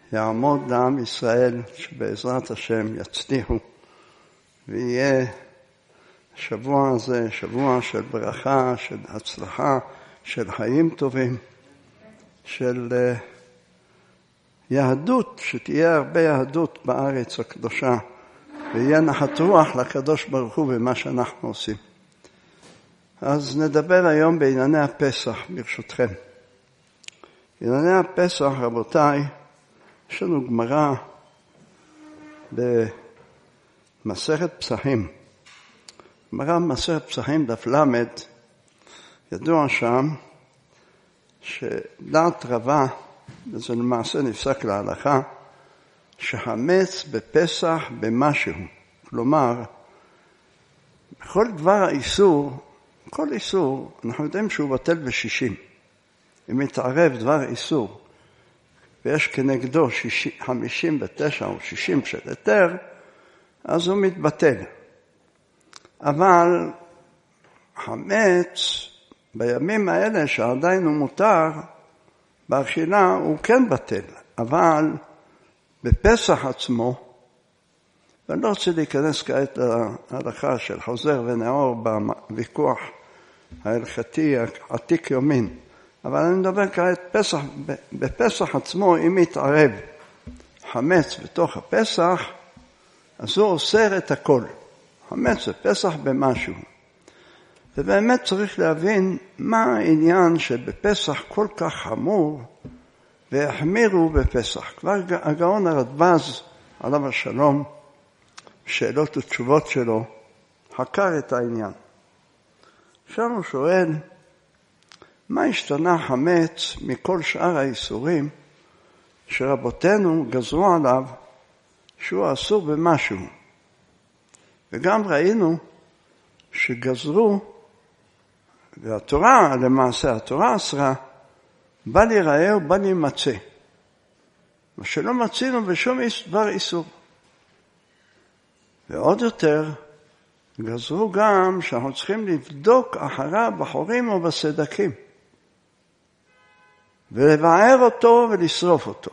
יעמוד לעם ישראל שבעזרת השם יצליחו ויהיה שבוע הזה שבוע של ברכה, של הצלחה, של חיים טובים, של יהדות, שתהיה הרבה יהדות בארץ הקדושה ויהיה נחת רוח לקדוש ברוך הוא במה שאנחנו עושים. אז נדבר היום בענייני הפסח ברשותכם. בענייני הפסח, רבותיי, יש לנו גמרא במסכת פסחים. גמרא במסכת פסחים דף למד, ידוע שם שדעת רבה, וזה למעשה נפסק להלכה, שחמץ בפסח במשהו. כלומר, בכל דבר האיסור, כל איסור, אנחנו יודעים שהוא בטל ב-60. אם מתערב דבר איסור, ויש כנגדו 59 או 60 של היתר, אז הוא מתבטל. אבל חמץ בימים האלה שעדיין הוא מותר, באכילה הוא כן בטל. אבל בפסח עצמו, ואני לא רוצה להיכנס כעת להלכה של חוזר ונאור בוויכוח ההלכתי עתיק יומין, אבל אני מדבר כעת פסח, בפסח עצמו, אם יתערב חמץ בתוך הפסח, אז הוא אוסר את הכל. חמץ בפסח במשהו. ובאמת צריך להבין מה העניין שבפסח כל כך חמור, והחמירו בפסח. כבר הגאון הרדב"ז, עליו השלום, שאלות ותשובות שלו, חקר את העניין. עכשיו הוא שואל, מה השתנה חמץ מכל שאר האיסורים שרבותינו גזרו עליו שהוא אסור במשהו? וגם ראינו שגזרו, והתורה, למעשה התורה אסרה, בל ייראה ובל יימצא. מה שלא מצינו בשום דבר איסור. ועוד יותר, גזרו גם שאנחנו צריכים לבדוק אחריו בחורים או בסדקים. ולבער אותו ולשרוף אותו.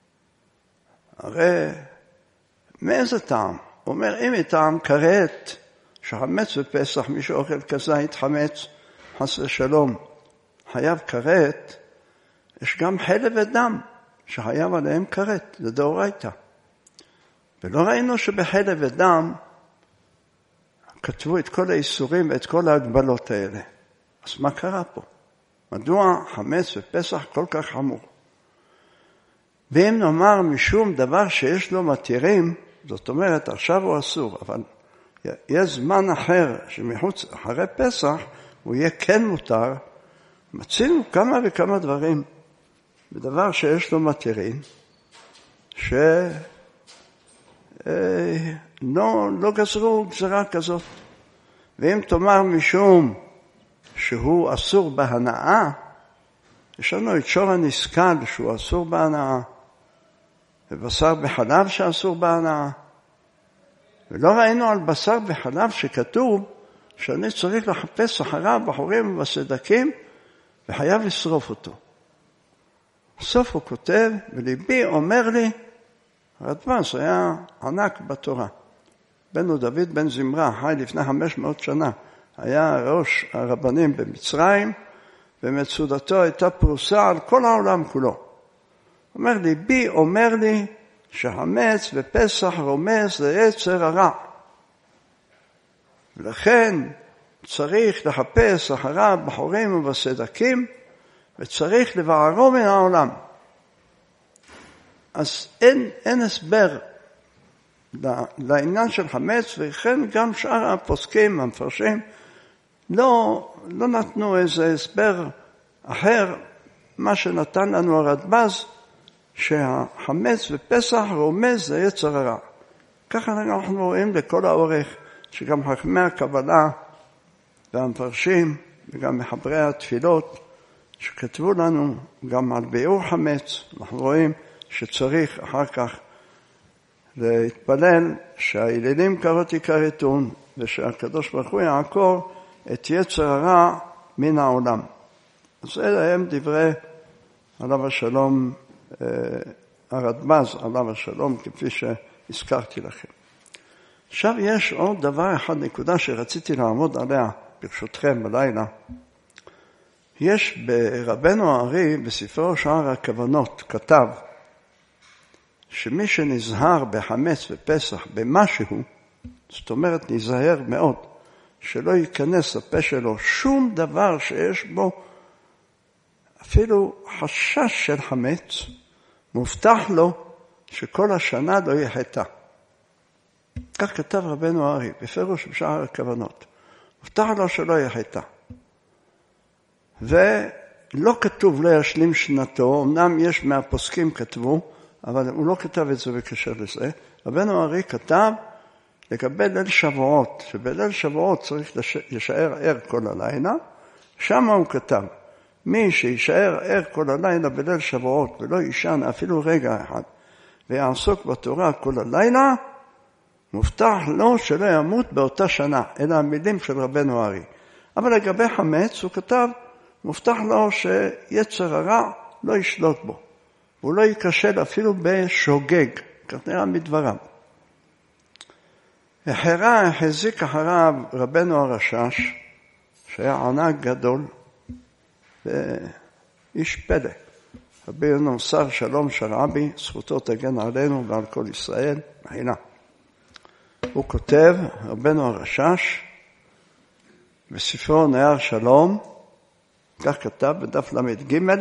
הרי מאיזה טעם? הוא אומר, אם טעם כרת, שחמץ בפסח, מי שאוכל כזית חמץ, חס ושלום, חייב כרת, יש גם חלב ודם, שחייב עליהם כרת, זה דאורייתא. ולא ראינו שבחלב ודם, כתבו את כל האיסורים ואת כל ההגבלות האלה. אז מה קרה פה? מדוע חמץ בפסח כל כך חמור? ואם נאמר משום דבר שיש לו מתירים, זאת אומרת, עכשיו הוא אסור, אבל יש זמן אחר שמחוץ, אחרי פסח, הוא יהיה כן מותר, מצינו כמה וכמה דברים, בדבר שיש לו מתירים, שלא גזרו גזרה כזאת. ואם תאמר משום שהוא אסור בהנאה, יש לנו את שור הנסקל שהוא אסור בהנאה, ובשר בחלב שאסור בהנאה. ולא ראינו על בשר בחלב שכתוב שאני צריך לחפש אחריו בחורים ובסדקים וחייב לשרוף אותו. בסוף הוא כותב, וליבי אומר לי, הרדב"ז היה ענק בתורה. בנו דוד בן זמרה, חי לפני 500 שנה, היה ראש הרבנים במצרים, ומצודתו הייתה פרוסה על כל העולם כולו. אומר ליבי אומר לי, שחמץ בפסח רומז ליצר הרע. ולכן צריך לחפש אחריו בחורים ובסדקים, וצריך לבערו מן העולם. אז אין הסבר לעניין של חמץ, וכן גם שאר הפוסקים, המפרשים, לא נתנו איזה הסבר אחר, מה שנתן לנו הרדב"ז, שהחמץ בפסח רומז ליצר הרע. ככה אנחנו רואים לכל האורך, שגם חכמי הקבלה והמפרשים וגם מחברי התפילות שכתבו לנו גם על ביאור חמץ, אנחנו רואים שצריך אחר כך להתפלל שהאלילים קראתי כרתון, ושהקדוש ברוך הוא יעקור את יצר הרע מן העולם. אז אלה הם דברי עליו השלום הרדב"ז עליו השלום, כפי שהזכרתי לכם. עכשיו יש עוד דבר אחד, נקודה שרציתי לעמוד עליה ברשותכם בלילה. יש ברבנו הארי בספרו שער הכוונות כתב שמי שנזהר בחמץ ופסח במשהו, זאת אומרת נזהר מאוד, שלא ייכנס לפה שלו שום דבר שיש בו אפילו חשש של חמץ, מובטח לו שכל השנה לא יהיה חטא. כך כתב רבנו הארי בפירוש בשער הכוונות. מובטח לו שלא יהיה חטא. ולא כתוב לא ישלים שנתו, אמנם יש מהפוסקים כתבו, אבל הוא לא כתב את זה בקשר לזה. רבנו הארי כתב לגבי ליל שבועות, שבליל שבועות צריך להישאר ער כל הלילה, שם הוא כתב, מי שישאר ער כל הלילה בליל שבועות ולא ישן אפילו רגע אחד, ויעסוק בתורה כל הלילה, מובטח לו שלא ימות באותה שנה. אלה המילים של רבנו הארי. אבל לגבי חמץ הוא כתב, מובטח לו שיצר הרע לא ישלוט בו. והוא לא ייכשל אפילו בשוגג, כך נראה מדבריו. החזיק אחריו רבנו הרשש, שהיה ענק גדול, ואיש פלא. רבנו שר שלום של רבי, זכותו תגן עלינו ועל כל ישראל, מחילה. הוא כותב, רבנו הרשש, בספרו נהר שלום, כך כתב בדף למד ג'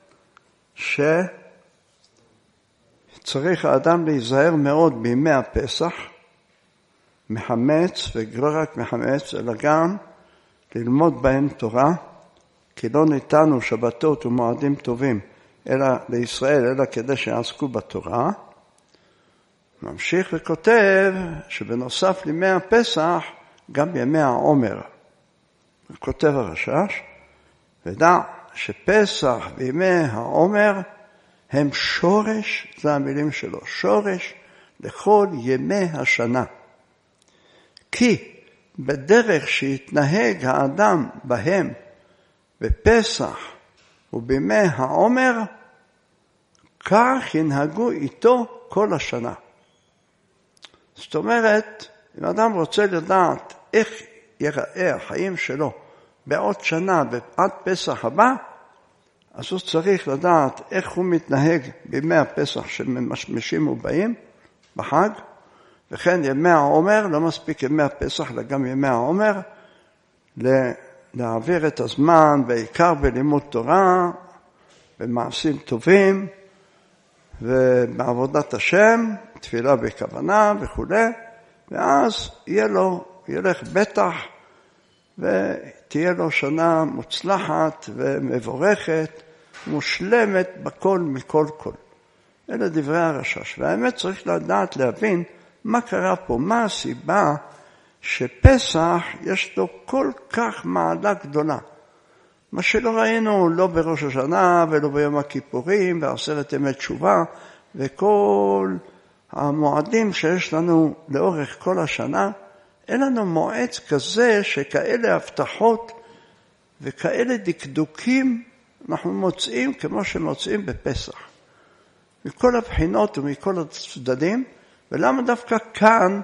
שצריך האדם להיזהר מאוד בימי הפסח, מחמץ, ולא רק מחמץ, אלא גם ללמוד בהם תורה, כי לא ניתנו שבתות ומועדים טובים אלא לישראל, אלא כדי שיעסקו בתורה. ממשיך וכותב שבנוסף לימי הפסח, גם ימי העומר. כותב הרשש, ודע שפסח וימי העומר הם שורש, זה המילים שלו, שורש לכל ימי השנה. כי בדרך שהתנהג האדם בהם בפסח ובימי העומר, כך ינהגו איתו כל השנה. זאת אומרת, אם אדם רוצה לדעת איך ייראה החיים שלו בעוד שנה ועד פסח הבא, אז הוא צריך לדעת איך הוא מתנהג בימי הפסח שממשמשים ובאים בחג, וכן ימי העומר, לא מספיק ימי הפסח, אלא גם ימי העומר, להעביר את הזמן בעיקר בלימוד תורה, במעשים טובים, ובעבודת השם, תפילה בכוונה וכו', ואז ילך בטח, ותהיה לו שנה מוצלחת ומבורכת, מושלמת בכל מכל כל. אלה דברי הרשש. והאמת צריך לדעת להבין מה קרה פה, מה הסיבה שפסח יש לו כל כך מעלה גדולה. מה שלא ראינו לא בראש השנה ולא ביום הכיפורים ועשרת ימי תשובה וכל המועדים שיש לנו לאורך כל השנה, אין לנו מועד כזה שכאלה הבטחות וכאלה דקדוקים אנחנו מוצאים כמו שמוצאים בפסח. מכל הבחינות ומכל הצדדים, ולמה דווקא כאן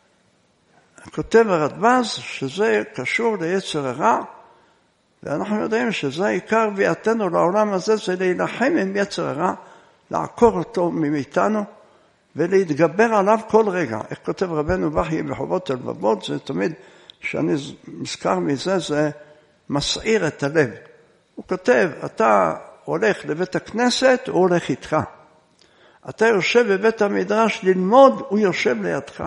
כותב הרדב"ז שזה קשור ליצר הרע, ואנחנו יודעים שזה עיקר ביאתנו לעולם הזה, זה להילחם עם יצר הרע, לעקור אותו מאיתנו, ולהתגבר עליו כל רגע. איך כותב רבנו בכי בחובות הלבבות, זה תמיד, שאני מזכר מזה, זה מסעיר את הלב. הוא כותב, אתה הולך לבית הכנסת, הוא הולך איתך. אתה יושב בבית המדרש ללמוד, הוא יושב לידך.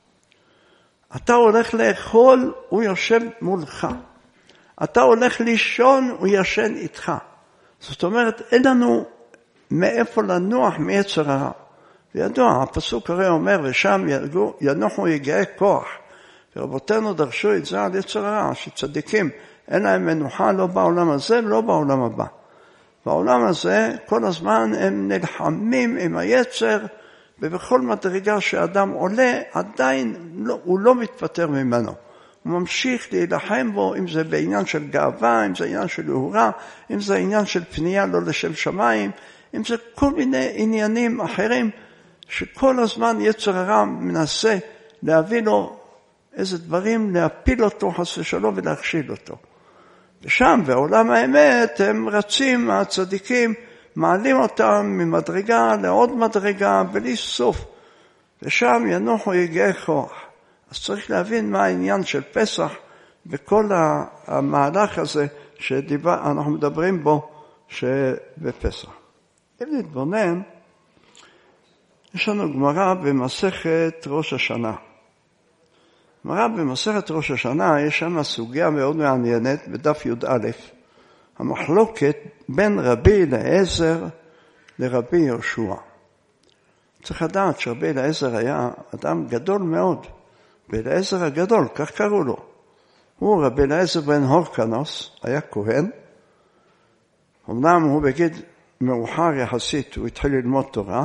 אתה הולך לאכול, הוא יושב מולך. אתה הולך לישון, הוא ישן איתך. זאת אומרת, אין לנו מאיפה לנוח מיצר הרע. וידוע, הפסוק הרי אומר, ושם ינוחו יגעי כוח. ורבותינו דרשו את זה על יצר הרע, שצדיקים אין להם מנוחה לא בעולם הזה ולא בעולם הבא. בעולם הזה כל הזמן הם נלחמים עם היצר, ובכל מדרגה שאדם עולה, עדיין הוא לא מתפטר ממנו. הוא ממשיך להילחם בו, אם זה בעניין של גאווה, אם זה עניין של אהורה, אם זה עניין של פנייה לא לשם שמיים, אם זה כל מיני עניינים אחרים, שכל הזמן יצר הרע מנסה להביא לו איזה דברים, להפיל אותו חס ושלום ולהכשיל אותו. ושם, בעולם האמת, הם רצים, הצדיקים, מעלים אותם ממדרגה לעוד מדרגה, בלי סוף. ושם ינוחו יגעי כוח. אז צריך להבין מה העניין של פסח, וכל המהלך הזה שאנחנו מדברים בו, שבפסח. אם נתבונן, יש לנו גמרא במסכת ראש השנה. גמרא במסכת ראש השנה, יש שם סוגיה מאוד מעניינת, בדף י"א, המחלוקת בין רבי אליעזר לרבי יהושע. צריך לדעת שרבי אליעזר היה אדם גדול מאוד, אליעזר הגדול, כך קראו לו. הוא רבי אליעזר בן הורקנוס, היה כהן, אמנם הוא בגיל מאוחר יחסית, הוא התחיל ללמוד תורה,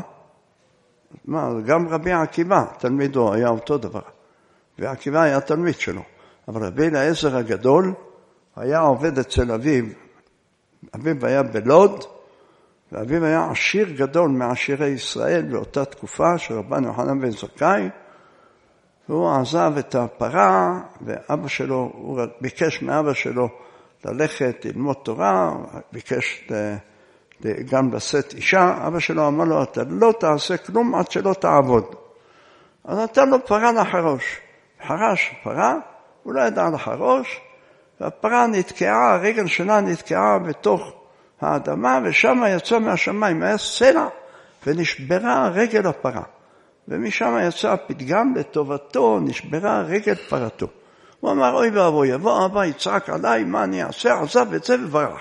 גם רבי עקיבא, תלמידו, היה אותו דבר, ועקיבא היה תלמיד שלו, אבל רבי אליעזר הגדול היה עובד אצל אביו, אביו היה בלוד, ואביו היה עשיר גדול מעשירי ישראל באותה תקופה של רבן יוחנן בן זכאי, והוא עזב את הפרה, ואבא שלו, הוא ביקש מאבא שלו ללכת ללמוד תורה, ביקש גם לשאת אישה, אבא שלו אמר לו, אתה לא תעשה כלום עד שלא תעבוד. אז נתן לו פרה לחרוש. חרש פרה, הוא לא ידע לחרוש, והפרה נתקעה, הרגל שלה נתקעה בתוך האדמה, ושם יצא מהשמיים, היה סלע, ונשברה רגל הפרה. ומשם יצא הפתגם לטובתו, נשברה רגל פרתו. הוא אמר, אוי ואבוי, יבוא אבא, יצעק עליי, מה אני אעשה? עזב את זה וברח.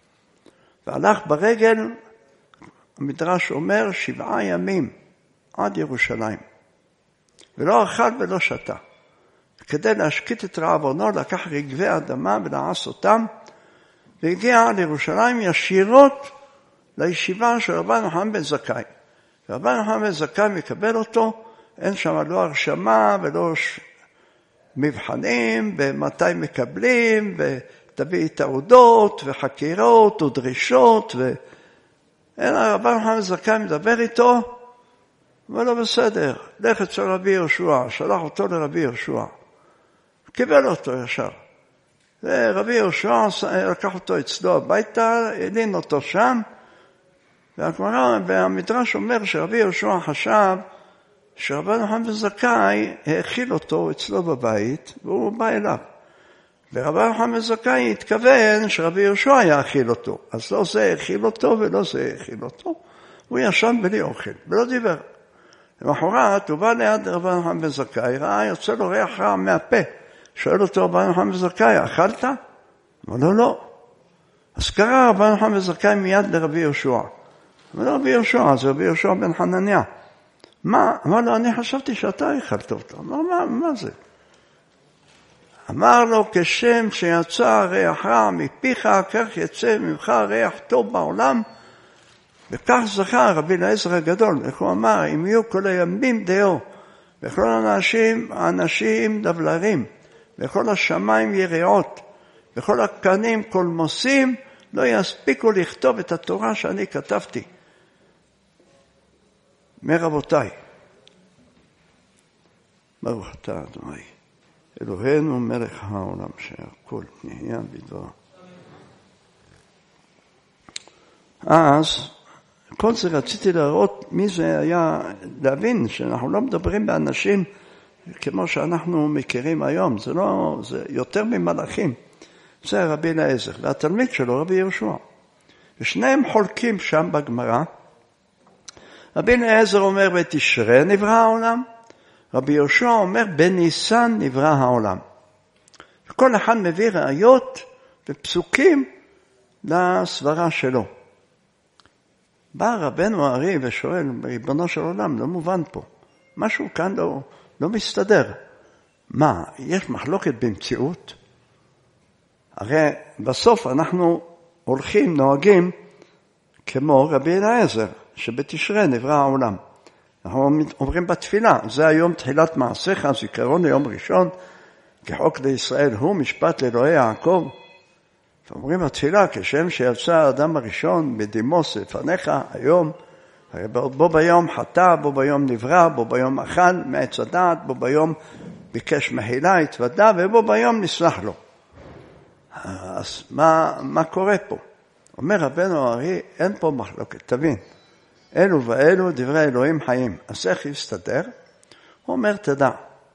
והלך ברגל, המדרש אומר, 7 ימים עד ירושלים. ולא אכל ולא שתה. כדי להשקיט את רעבונו, לקח רגבי אדמה ולעס אותם, והגיע לירושלים ישירות לישיבה של רבן יוחנן בן זכאי. רבן יוחנן בן זכאי מקבל אותו, אין שם לא הרשמה ולא מבחנים, ומתי מקבלים, ותביא תעודות וחקירות ודרישות, ואין רבן יוחנן בן זכאי מדבר איתו, ולא בסדר, לך אצל רבי יהושע, שלח אותו לרבי יהושע, קיבל אותו ישר. ורבי יהושע לקח אותו אצלו הביתה, העלין אותו שם, והמדרש אומר שרבי יהושע חשב שרבן יוחנן בן זכאי האכיל אותו אצלו בבית, והוא בא אליו. ורבן יוחנן בן זכאי התכוון שרבי יהושע יאכיל אותו, אז לא זה האכיל אותו ולא זה האכיל אותו, הוא ישן בלי אוכל, ולא דיבר. למחרת הוא בא ליד רבן יוחנן בן זכאי, ראה יוצא לו ריח רע מהפה, שואל אותו רבן יוחנן בן זכאי, אכלת? אמר לו לא. אז קרא רבן יוחנן בן זכאי מיד לרבי יהושע. אמר לו רבי יהושע, זה רבי יהושע בן חנניה. מה? אמר לו, אני חשבתי שאתה אכלת אותו. אמר, מה זה? אמר לו, כשם שיצא ריח רע מפיך, כך יצא ממך ריח טוב בעולם, וכך זכה רבי אליעזר הגדול. איך הוא אמר, אם יהיו כל הימים דיו, וכל האנשים דבלרים, וכל השמיים יריעות, וכל הקנים קולמוסים, לא יספיקו לכתוב את התורה שאני כתבתי. מרבותיי, ברוך אתה אדוני, אלוהינו מלך העולם שהכל נהיה בדברו. אז כל זה רציתי להראות מי זה היה, להבין שאנחנו לא מדברים באנשים כמו שאנחנו מכירים היום, זה לא, זה יותר ממלאכים. זה רבי אליעזר, והתלמיד שלו רבי יהושע. ושניהם חולקים שם בגמרא. רבי אליעזר אומר בתשרי נברא העולם, רבי יהושע אומר בניסן נברא העולם. וכל אחד מביא ראיות ופסוקים לסברה שלו. בא רבנו הארי ושואל, ריבונו של עולם, לא מובן פה. משהו כאן לא מסתדר. מה, יש מחלוקת במציאות? הרי בסוף אנחנו הולכים, נוהגים, כמו רבי אליעזר, שבתשרי נברא העולם. אנחנו אומרים בתפילה, זה היום תחילת מעשיך, זיכרון ליום ראשון, כחוק לישראל הוא משפט לאלוהי יעקב. ואומרים התפילה, כשם שיצא האדם הראשון בדימוס לפניך היום, בו ביום חטא, בו ביום נברא, בו ביום אכל מעץ הדעת, בו ביום ביקש מחילה, התוודה, ובו ביום נסלח לו. אז מה קורה פה? אומר רבנו הארי, אין פה מחלוקת, תבין. אלו ואלו דברי אלוהים חיים. אז איך יסתדר? הוא אומר, תדע.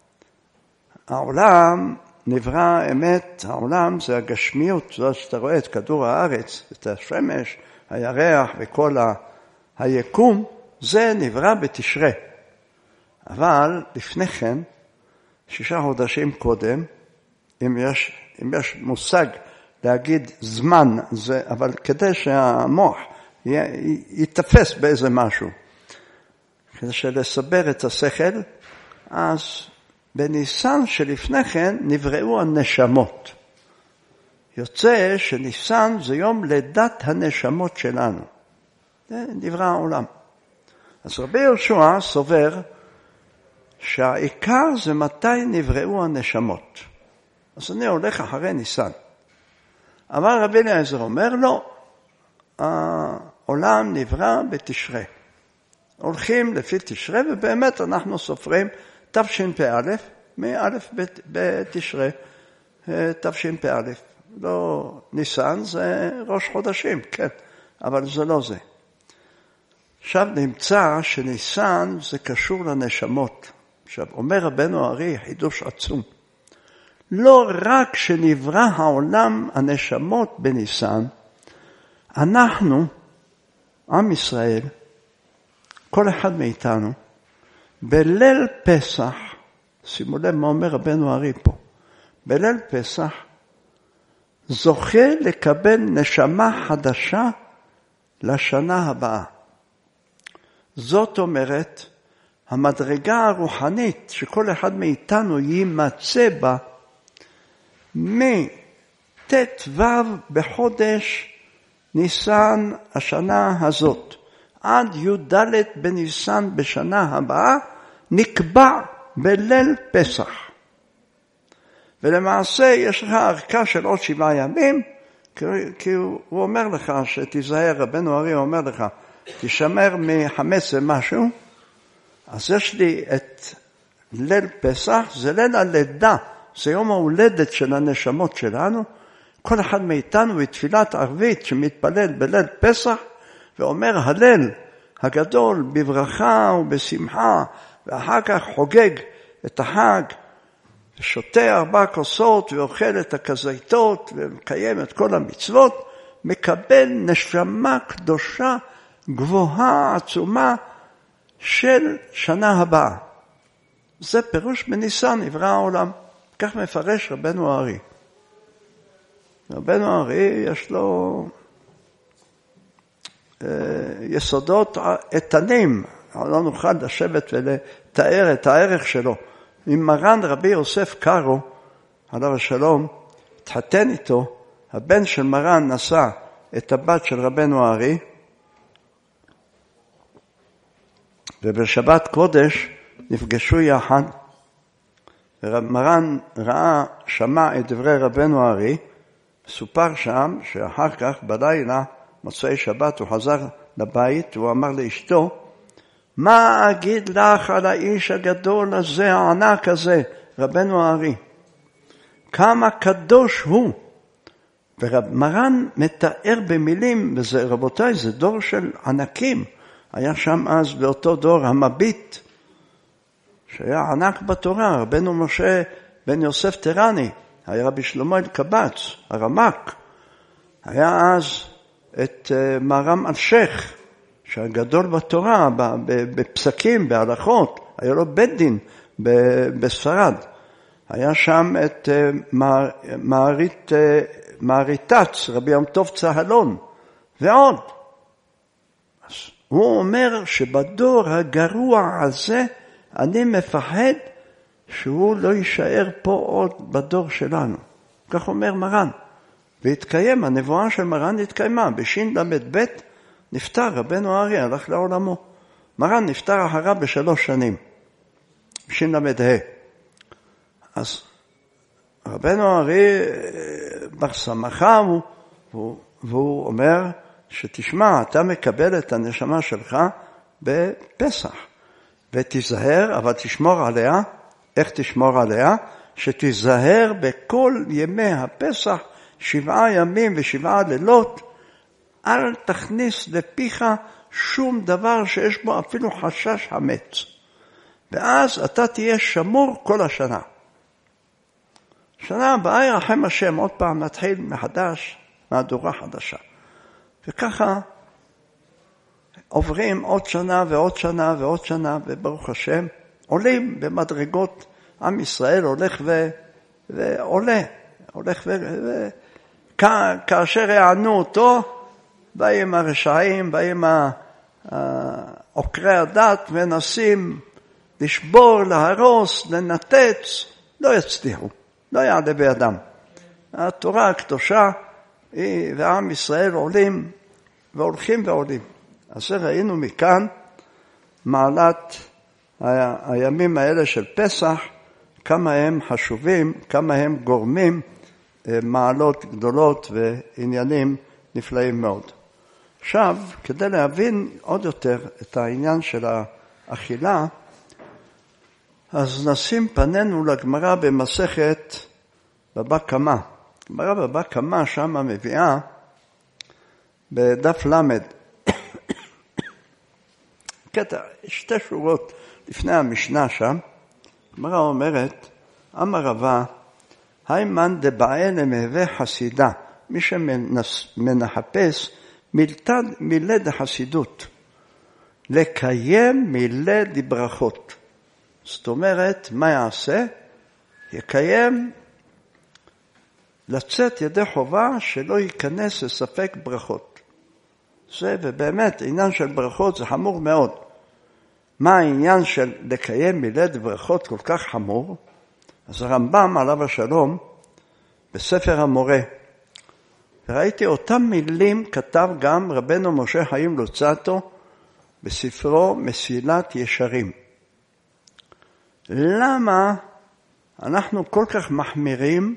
העולם נברא אמת, העולם זה הגשמיות, זאת שאתה רואה את כדור הארץ, את השמש, הירח וכל היקום, זה נברא בתשרה. אבל לפני כן, 6 חודשים קודם, אם יש מושג להגיד זמן, זה, אבל כדי שהמוח יתפס באיזה משהו, כדי שלסבר את השכל, אז בניסן שלפני כן נבראו הנשמות. יוצא שניסן זה יום לידת הנשמות שלנו. זה נברא העולם. אז רבי יהושע סובר שהעיקר זה מתי נבראו הנשמות. אז אני הולך אחרי ניסן. אבל רבי אליעזר אומר לו, העולם נברא בתשרה. הולכים לפי תשרה, ובאמת אנחנו סופרים תשפ"א, מא' בתשרה, תשפ"א. לא ניסן, זה ראש חודשים, כן, אבל זה לא זה. עכשיו נמצא שניסן זה קשור לנשמות. עכשיו, אומר רבנו הארי, חידוש עצום. לא רק שנברא העולם הנשמות בניסן, אנחנו, עם ישראל, כל אחד מאיתנו, בליל פסח, שימו לב מה אומר רבנו הארי פה, בליל פסח, זוכה לקבל נשמה חדשה לשנה הבאה. זאת אומרת, המדרגה הרוחנית שכל אחד מאיתנו יימצא בה, מט"ו בחודש ניסן השנה הזאת, עד י"ד בניסן בשנה הבאה, נקבע בליל פסח. ולמעשה יש לך ארכה של עוד 7 ימים, כי הוא אומר לך שתיזהר, רבנו הארי אומר לך, תשמר מחמץ ומשהו, אז יש לי את ליל פסח, זה ליל הלידה, זה יום ההולדת של הנשמות שלנו, כל אחד מאיתנו בתפילת ערבית שמתפלל בליל פסח, ואומר הלל הגדול בברכה ובשמחה, ואחר כך חוגג את החג, ושותה 4 כוסות ואוכל את הכזיתות ומקיים את כל המצוות, מקבל נשמה קדושה גבוהה עצומה של שנה הבאה. זה פירוש בניסן נברא העולם. כך מפרש רבנו הארי. רבנו הארי יש לו יסודות איתנים, לא נוכל לשבת ולתאר את הערך שלו. עם מרן רבי יוסף קארו, עליו השלום, התחתן איתו, הבן של מרן נשא את הבת של רבנו הארי, ובשבת קודש נפגשו יחד, ומרן שמע את דברי רבנו הארי, סופר שם שאחר כך בלילה, מוצאי שבת, הוא חזר לבית, והוא אמר לאשתו, מה אגיד לך על האיש הגדול הזה, הענק הזה, רבנו הארי? כמה קדוש הוא. ומרן מתאר במילים, וזה, רבותיי, זה דור של ענקים. היה שם אז באותו דור המביט, שהיה ענק בתורה, רבנו משה בן יוסף טרני, היה רבי שלמה אלקבץ, הרמק. היה אז את מרם אלשך, שהגדול בתורה, בפסקים, בהלכות, היה לו בית דין בספרד. היה שם את מעריתץ, רבי ים טוב צהלון, ועוד. אז הוא אומר שבדור הגרוע הזה, אני מפחד שהוא לא יישאר פה עוד בדור שלנו. כך אומר מרן. והתקיים, הנבואה של מרן התקיימה, בשל"ב, נפטר, רבנו הארי הלך לעולמו. מרן נפטר אחריו ב3 שנים, בשל"ה. אז רבנו הארי בר סמכה, והוא אומר שתשמע, אתה מקבל את הנשמה שלך בפסח, ותיזהר, אבל תשמור עליה. איך תשמור עליה? שתיזהר בכל ימי הפסח, 7 ימים ו7 לילות, אל תכניס לפיך שום דבר שיש בו אפילו חשש חמץ. ואז אתה תהיה שמור כל השנה. שנה הבאה ירחם השם, עוד פעם נתחיל מחדש, מהדורה חדשה. וככה עוברים עוד שנה ועוד שנה ועוד שנה, וברוך השם, עולים במדרגות. עם ישראל הולך ועולה, הולך כאשר יענו אותו, באים הרשעים, באים עוקרי הדת, מנסים לשבור, להרוס, לנתץ, לא יצליחו, לא יעלה בידם. התורה הקדושה ועם ישראל עולים והולכים ועולים. אז ראינו מכאן מעלת הימים האלה של פסח, כמה הם חשובים, כמה הם גורמים מעלות גדולות ועניינים נפלאים מאוד. עכשיו, כדי להבין עוד יותר את העניין של האכילה, אז נשים פנינו לגמרא במסכת בבא קמא. גמרא בבא קמא שם מביאה בדף למד. קטע, 2 שורות לפני המשנה שם, גמרא אומרת, אמר רבא, היימן דבעי למהווה חסידה, מי שמנחפש מילה דחסידות, לקיים מילה דברכות. זאת אומרת, מה יעשה? יקיים, לצאת ידי חובה שלא ייכנס לספק ברכות. זה, ובאמת, העניין של ברכות זה חמור מאוד. מה העניין של לקיים מילה דברכות כל כך חמור? אז הרמב"ם עליו השלום, בספר המורה, וראיתי אותם מילים כתב גם רבנו משה חיים לוצאטו בספרו מסילת ישרים. למה אנחנו כל כך מחמירים?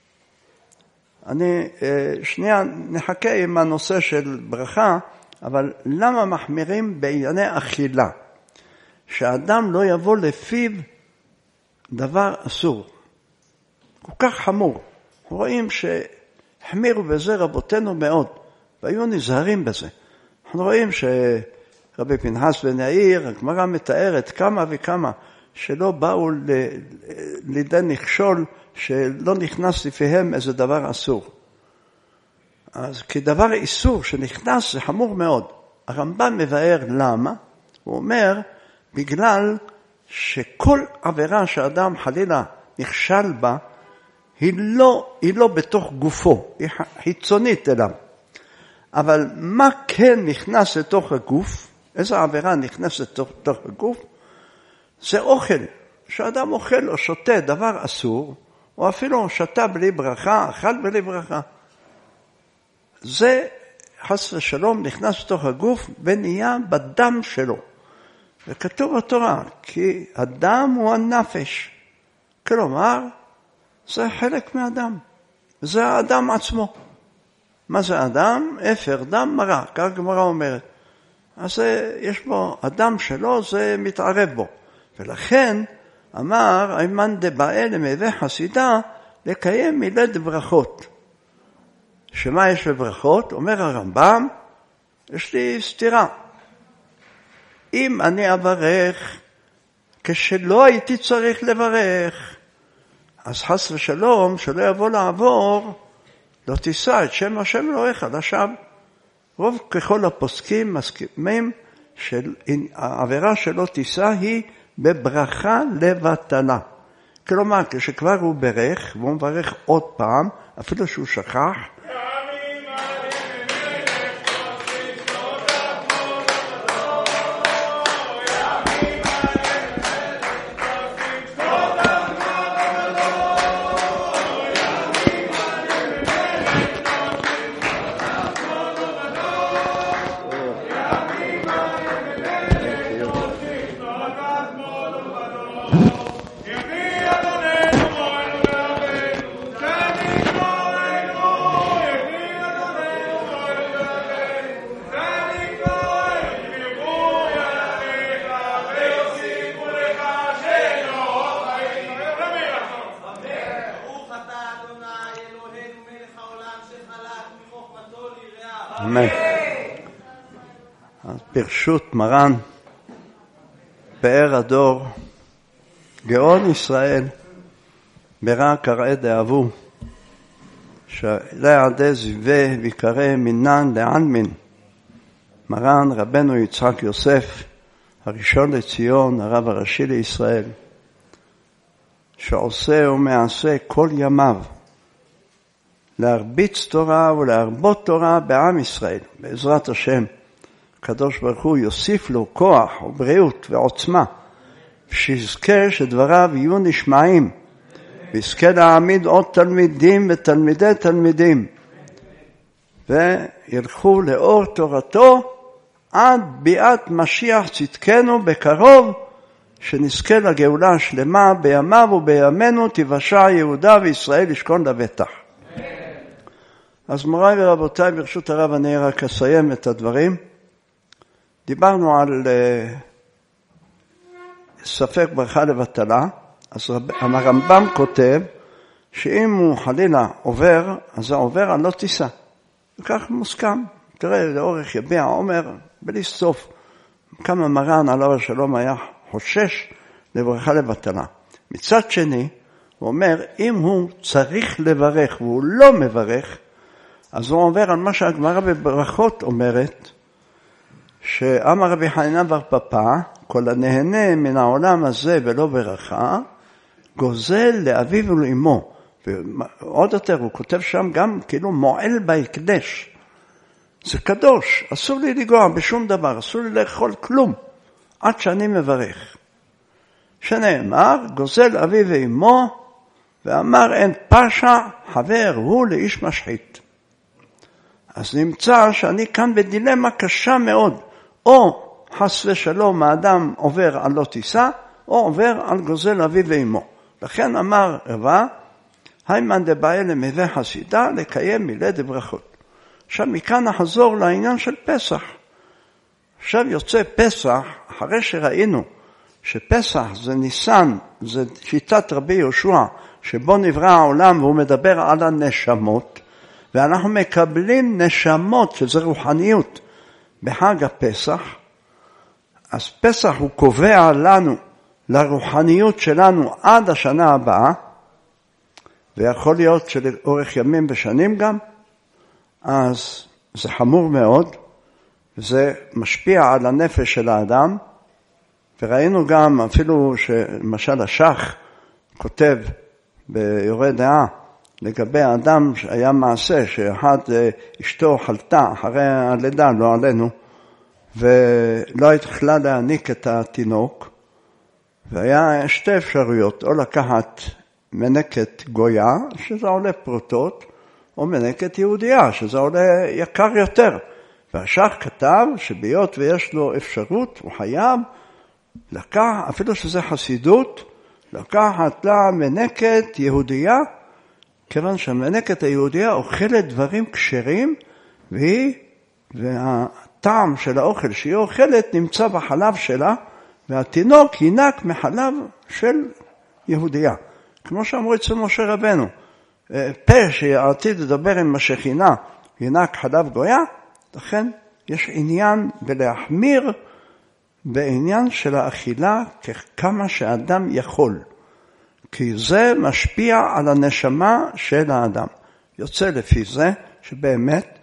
אני שנייה נחכה עם הנושא של ברכה, אבל למה מחמירים בענייני אכילה? שאדם לא יבוא לפיו דבר אסור. כל כך חמור. רואים שהחמירו בזה רבותינו מאוד, והיו נזהרים בזה. אנחנו רואים שרבי פנחס בן יאיר, הגמרא מתארת כמה וכמה, שלא באו לידי נכשול, שלא נכנס לפיהם איזה דבר אסור. אז כדבר איסור שנכנס זה חמור מאוד. הרמב"ם מבאר למה, הוא אומר, בגלל שכל עבירה שאדם חלילה נכשל בה, היא לא בתוך גופו, היא חיצונית אליו. אבל מה כן נכנס לתוך הגוף, איזו עבירה נכנסת לתוך הגוף, זה אוכל. שאדם אוכל או שותה דבר אסור, או אפילו שתה בלי ברכה, אכל בלי ברכה. זה חס ושלום נכנס לתוך הגוף ונהיה בדם שלו. וכתוב בתורה, כי הדם הוא הנפש. כלומר, זה חלק מהאדם. זה האדם עצמו. מה זה אדם? אפר, דם, מרה. כך גמרא אומרת. אז יש בו, הדם שלו זה מתערב בו. ולכן אמר, היימן דבעי למהווה חסידה, לקיים מילה דברכות. שמה יש בברכות? אומר הרמב"ם, יש לי סתירה. אם אני אברך כשלא הייתי צריך לברך, אז חס ושלום שלא יבוא לעבור, לא תישא את שם השם אלוהיך לשווא. רוב ככל הפוסקים מסכימים שהעבירה שלא תישא היא בברכה לבטלה. כלומר, כשכבר הוא ברך, והוא מברך עוד פעם, אפילו שהוא שכח, אמן. אז ברשות מרן, פאר הדור, גאון ישראל, ברא קראה דאבו, שלעדי זיווה ויקרא מינן לעלמין, מרן רבנו יצחק יוסף, הראשון לציון, הרב הראשי לישראל, שעושה ומעשה כל ימיו, להרביץ תורה ולהרבות תורה בעם ישראל. בעזרת השם, הקדוש ברוך הוא יוסיף לו כוח ובריאות ועוצמה, שיזכה שדבריו יהיו נשמעים, ויזכה להעמיד עוד תלמידים ותלמידי תלמידים, וילכו לאור תורתו עד ביאת משיח צדקנו בקרוב, שנזכה לגאולה השלמה בימיו ובימינו, תיוושע יהודה וישראל ישכון לבטח. אז מוריי ורבותיי, ברשות הרב אני רק אסיים את הדברים. דיברנו על ספק ברכה לבטלה. אז הרמב"ם כותב שאם הוא חלילה עובר, אז זה עובר על לא טיסה. וכך מוסכם. תראה, לאורך יביע עומר, בלי סוף, כמה מרן עליו השלום היה חושש לברכה לבטלה. מצד שני, הוא אומר, אם הוא צריך לברך והוא לא מברך, אז הוא עובר על מה שהגמרא בברכות אומרת, שאמר רבי חנינא בר פפא, כל הנהנה מן העולם הזה ולא ברכה, גוזל לאביו ולאמו. ועוד יותר, הוא כותב שם גם כאילו מועל בהקדש. זה קדוש, אסור לי לגוע בשום דבר, אסור לי לאכול כלום, עד שאני מברך. שנאמר, גוזל אביו ואמו, ואמר אין פשע חבר הוא לאיש משחית. אז נמצא שאני כאן בדילמה קשה מאוד, או חס ושלום האדם עובר על לא טיסה, או עובר על גוזל אביו ואמו. לכן אמר רבה, היימן דבעי למווה חסידה לקיים מילי דברכות. עכשיו מכאן נחזור לעניין של פסח. עכשיו יוצא פסח, אחרי שראינו שפסח זה ניסן, זה שיטת רבי יהושע, שבו נברא העולם והוא מדבר על הנשמות, ואנחנו מקבלים נשמות, שזה רוחניות, בחג הפסח. אז פסח הוא קובע לנו, לרוחניות שלנו עד השנה הבאה, ויכול להיות שלאורך ימים ושנים גם, אז זה חמור מאוד, זה משפיע על הנפש של האדם, וראינו גם אפילו שמשל השח כותב ביורה דעה, לגבי האדם שהיה מעשה שאחד אשתו חלתה אחרי הלידה, לא עלינו, ולא התחלה להעניק את התינוק, והיה שתי אפשרויות, או לקחת מנקת גויה, שזה עולה פרוטות, או מנקת יהודייה, שזה עולה יקר יותר. והשח כתב שביות ויש לו אפשרות, הוא חייב לקח, אפילו שזה חסידות, לקחת לה מנקת יהודייה, כיוון שהמנקת היהודייה אוכלת דברים כשרים, והטעם של האוכל שהיא אוכלת נמצא בחלב שלה, והתינוק ינק מחלב של יהודייה. כמו שאמרו אצל משה רבנו, פה שעתיד לדבר עם השכינה ינק חלב גויה, לכן יש עניין בלהחמיר בעניין של האכילה כמה שאדם יכול. כי זה משפיע על הנשמה של האדם. יוצא לפי זה שבאמת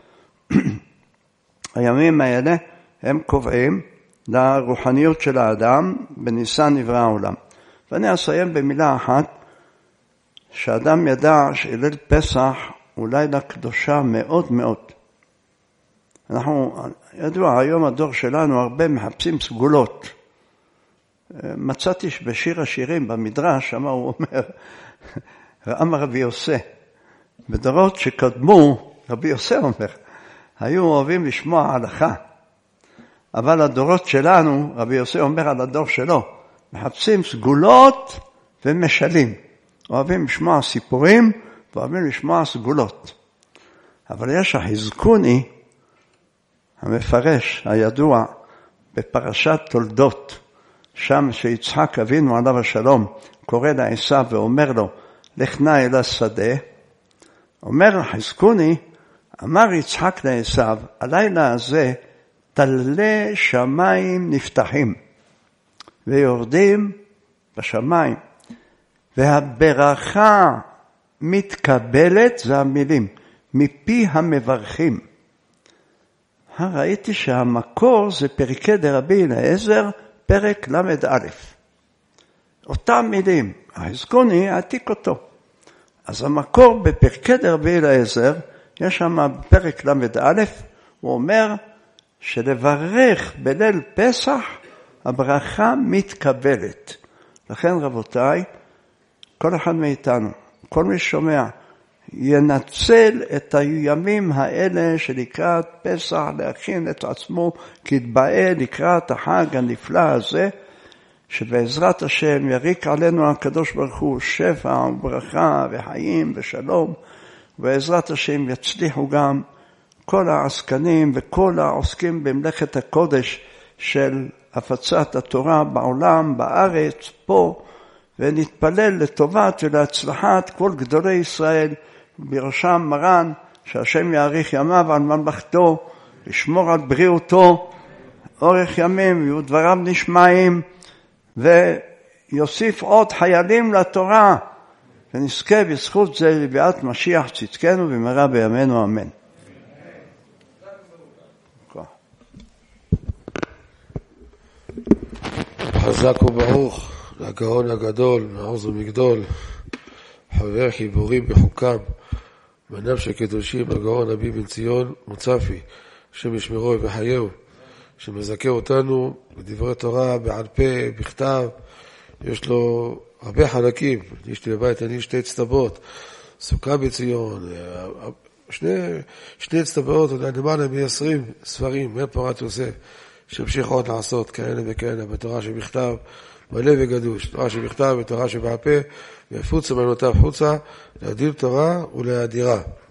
הימים האלה הם קובעים לרוחניות של האדם בניסן נברא העולם. ואני אסיים במילה אחת, שאדם ידע שליל פסח הוא לילה קדושה מאוד מאוד. אנחנו, ידוע, היום הדור שלנו הרבה מחפשים סגולות. מצאתי בשיר השירים במדרש, שמה הוא אומר, אמר רבי יוסף, בדורות שקדמו, רבי יוסף אומר, היו אוהבים לשמוע הלכה. אבל הדורות שלנו, רבי יוסף אומר על הדור שלו, מחפשים סגולות ומשלים. אוהבים לשמוע סיפורים ואוהבים לשמוע סגולות. אבל יש החזקוני, המפרש הידוע בפרשת תולדות, שם שיצחק אבינו עליו השלום קורא לעשיו ואומר לו, לך נא אל השדה, אומר חזקוני, אמר יצחק לעשיו, הלילה הזה תלי שמיים נפתחים ויורדים בשמיים, והברכה מתקבלת, זה המילים, מפי המברכים. ראיתי שהמקור זה פרקי דרבי אליעזר, פרק למד א'. אותם מילים, החזקוני העתיק אותו. אז המקור בפרקי דרבי אליעזר, יש שם פרק למד א', הוא אומר שלברך בליל פסח, הברכה מתקבלת. לכן רבותיי, כל אחד מאיתנו, כל מי שומע, ינצל את הימים האלה שלקראת פסח, להכין את עצמו כתבאה לקראת החג הנפלא הזה, שבעזרת השם יריק עלינו הקדוש ברוך הוא שפע וברכה וחיים ושלום, ובעזרת השם יצליחו גם כל העסקנים וכל העוסקים במלאכת הקודש של הפצת התורה בעולם, בארץ, פה, ונתפלל לטובת ולהצלחת כל גדולי ישראל, בראשם מרן, שהשם יאריך ימיו על ממלכתו, לשמור על בריאותו, אורך ימים, ויהיו דבריו נשמעים, ויוסיף עוד חיילים לתורה, ונזכה בזכות זה לביאת משיח צדקנו במהרה בימינו אמן. חזק וברוך לגאון הגדול, מעוז ומגדול, חבר חיבורים בחוקם, בניו של קדושים, הגאון רבי בן ציון מוצפי, השם ישמרו וחייהו, שמזכה אותנו בדברי תורה בעל פה, בכתב. יש לו הרבה חלקים, יש לי בבית, אני שתי צטבות, סוכה בציון, שני צטבות, למעלה מ-20 ספרים, בן פורת יוסף, שהמשיך עוד לעשות כאלה וכאלה, בתורה שבכתב, מלא וגדוש, תורה שבכתב ותורה שבעל פה, ויפוץ אמנותיו חוצה, להדיל תורה ולהדירה.